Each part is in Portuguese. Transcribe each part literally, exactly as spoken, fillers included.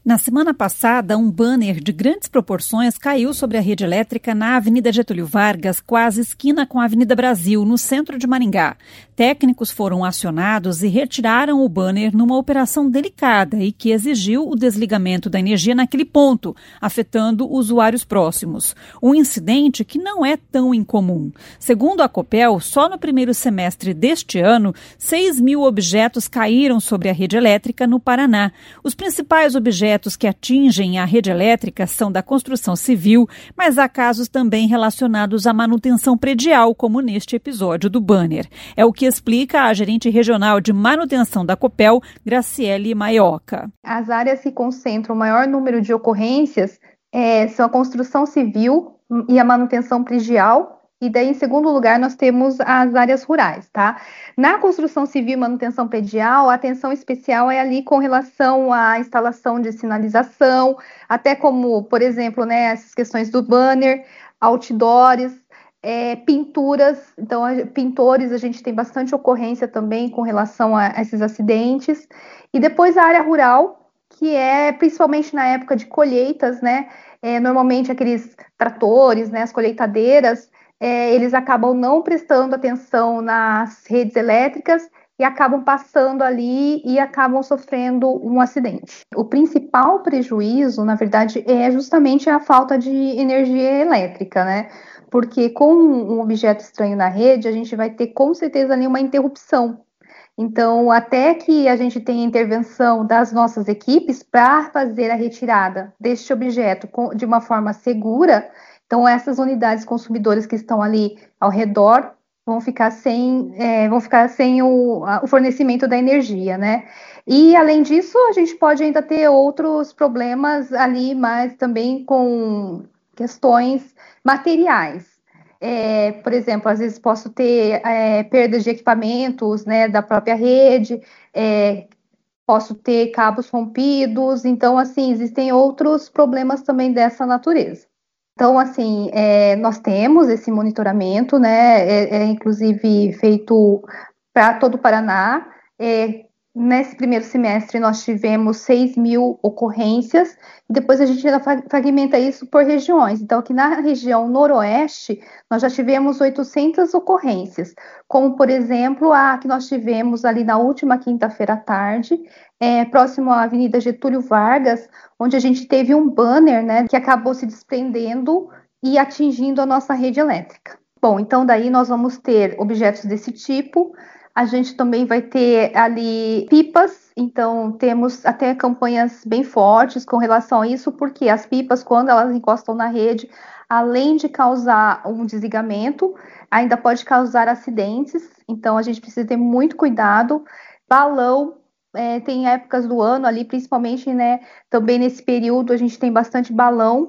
Na semana passada, um banner de grandes proporções caiu sobre a rede elétrica na Avenida Getúlio Vargas, quase esquina com a Avenida Brasil, no centro de Maringá. Técnicos foram acionados e retiraram o banner numa operação delicada e que exigiu o desligamento da energia naquele ponto, afetando usuários próximos. Um incidente que não é tão incomum. Segundo a Copel, só no primeiro semestre deste ano, seis mil objetos caíram sobre a rede elétrica no Paraná. Os principais objetos que atingem a rede elétrica são da construção civil, mas há casos também relacionados à manutenção predial, como neste episódio do banner. É o que explica a gerente regional de manutenção da Copel, Graciele Maioca. As áreas que concentram o maior número de ocorrências é, são a construção civil e a manutenção predial. E daí, em segundo lugar, nós temos as áreas rurais, tá? Na construção civil e manutenção predial, a atenção especial é ali com relação à instalação de sinalização, até como, por exemplo, né, essas questões do banner, outdoors, é, pinturas. Então, a, pintores, a gente tem bastante ocorrência também com relação a, a esses acidentes. E depois a área rural, que é principalmente na época de colheitas, né? É, normalmente aqueles tratores, né, as colheitadeiras, É, eles acabam não prestando atenção nas redes elétricas e acabam passando ali e acabam sofrendo um acidente. O principal prejuízo, na verdade, é justamente a falta de energia elétrica, né? Porque com um objeto estranho na rede, a gente vai ter com certeza ali uma interrupção. Então, até que a gente tenha intervenção das nossas equipes para fazer a retirada deste objeto de uma forma segura, então essas unidades consumidoras que estão ali ao redor vão ficar sem, é, vão ficar sem o, a, o fornecimento da energia, né? E, além disso, a gente pode ainda ter outros problemas ali, mas também com questões materiais. É, por exemplo, às vezes posso ter é, perdas de equipamentos, né, da própria rede, é, posso ter cabos rompidos, então, assim, existem outros problemas também dessa natureza. Então, assim, é, nós temos esse monitoramento, né, é, é inclusive feito para todo o Paraná. É, nesse primeiro semestre nós tivemos seis mil ocorrências, e depois a gente ainda fragmenta isso por regiões. Então, aqui na região noroeste, nós já tivemos oitocentas ocorrências, como, por exemplo, a que nós tivemos ali na última quinta-feira à tarde, é, próximo à Avenida Getúlio Vargas, onde a gente teve um banner, né, que acabou se desprendendo e atingindo a nossa rede elétrica. Bom, então daí nós vamos ter objetos desse tipo. A gente também vai ter ali pipas, então temos até campanhas bem fortes com relação a isso, porque as pipas, quando elas encostam na rede, além de causar um desligamento, ainda pode causar acidentes, então a gente precisa ter muito cuidado. Balão, é, tem épocas do ano ali, principalmente, né, também nesse período a gente tem bastante balão.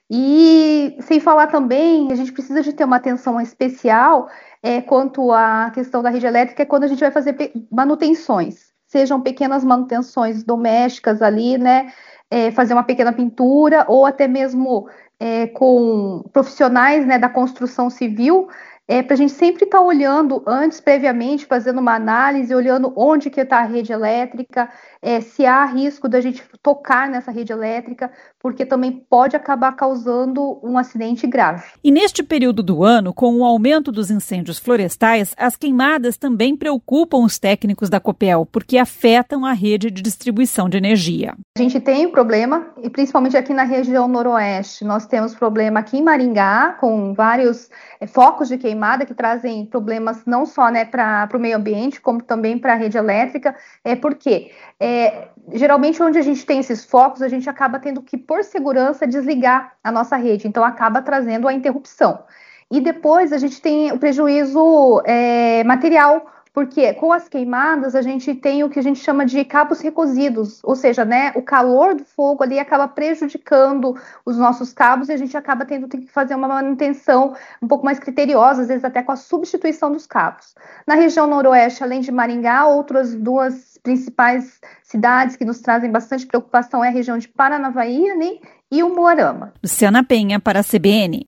E sem falar também, a gente precisa de ter uma atenção especial é, quanto à questão da rede elétrica, é quando a gente vai fazer manutenções, sejam pequenas manutenções domésticas ali, né, é, fazer uma pequena pintura, ou até mesmo é, com profissionais, né, da construção civil, é, para a gente sempre estar tá olhando antes, previamente, fazendo uma análise, olhando onde que está a rede elétrica, é, se há risco da gente tocar nessa rede elétrica, porque também pode acabar causando um acidente grave. E neste período do ano, com o aumento dos incêndios florestais, as queimadas também preocupam os técnicos da Copel, porque afetam a rede de distribuição de energia. A gente tem um problema, e principalmente aqui na região noroeste, nós temos problema aqui em Maringá, com vários é, focos de queimada que trazem problemas não só, né, para o meio ambiente, como também para a rede elétrica. É porque é, geralmente onde a gente tem esses focos, a gente acaba tendo que, por segurança, desligar a nossa rede, então acaba trazendo a interrupção. E depois a gente tem o prejuízo é, material, porque com as queimadas a gente tem o que a gente chama de cabos recozidos, ou seja, né, o calor do fogo ali acaba prejudicando os nossos cabos e a gente acaba tendo que fazer uma manutenção um pouco mais criteriosa, às vezes até com a substituição dos cabos. Na região noroeste, além de Maringá, outras duas principais cidades que nos trazem bastante preocupação é a região de Paranavaí, né, e Umuarama. Luciana Penha para a C B N.